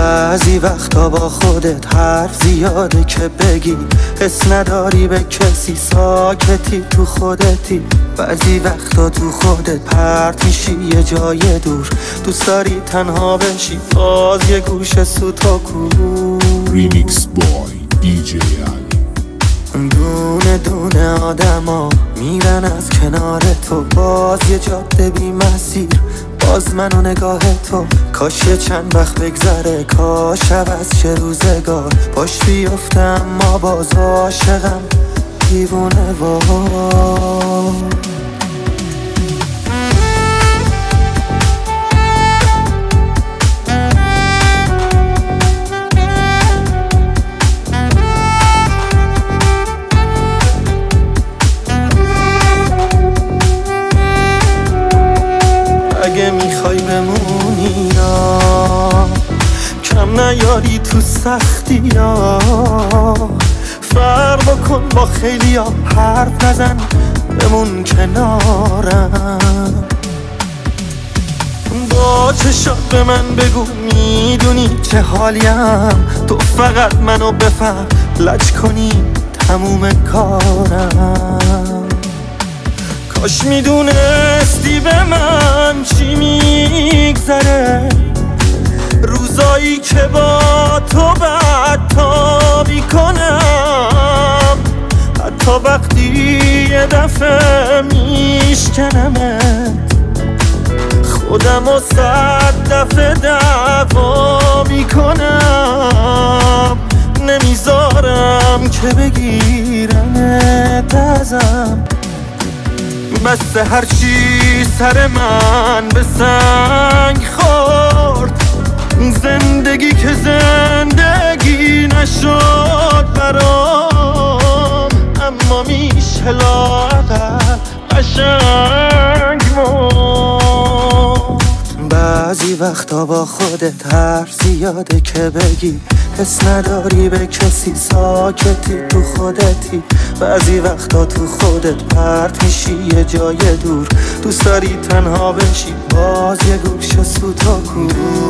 بعضی وقتا با خودت حرف زیاده که بگی، حس نداری به کسی، ساکتی تو خودتی. بعضی وقتا تو خودت پرت میشی یه جای دور، دوست داری تنها بشی، باز یه گوشه سوتاکو. ریمیکس بای دیجی علی. دونه دونه آدما میرن از کنار تو، باز یه جاده بی مسیر، باز من و نگاه تو. کاش یه چند وقت بگذره، کاش عوض شه روزگار، پاش بیفتم ما باز عاشقم دیوونه وار. اگه میخوای بمونی یا کم نیاری تو سختی یا، فرق بکن با خیلی ها، حرف نزن بمون کنارم. با چشات به من بگو میدونی چه حالیم، تو فقط منو بفهم، لج کنی تموم کارم. کاش میدونستی به من چی میگذره، روزایی که با تو بدتابی کنم، حتی وقتی یه دفعه میشکنمت، خودم و 100 دفعه دعوا میکنم، نمیذارم که بگیرنت ازم. بس هرچی سر من به سنگ خورد، زندگی که زندگی نشد برام، اما میشه لااقل قشنگ مرد. بعضی وقتا با خودت حرف زیاده که بگی، حس نداری به کسی، ساکتی تو خودتی. بعضی وقتا تو خودت پرت میشی یه جای دور، دوست داری تنها بشی، باز یه گوشه سوتاکو.